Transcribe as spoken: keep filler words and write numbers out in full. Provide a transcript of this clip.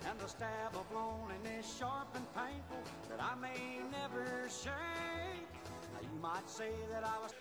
and the stab of loneliness sharp and painful that I may never shake. Now you might say that I was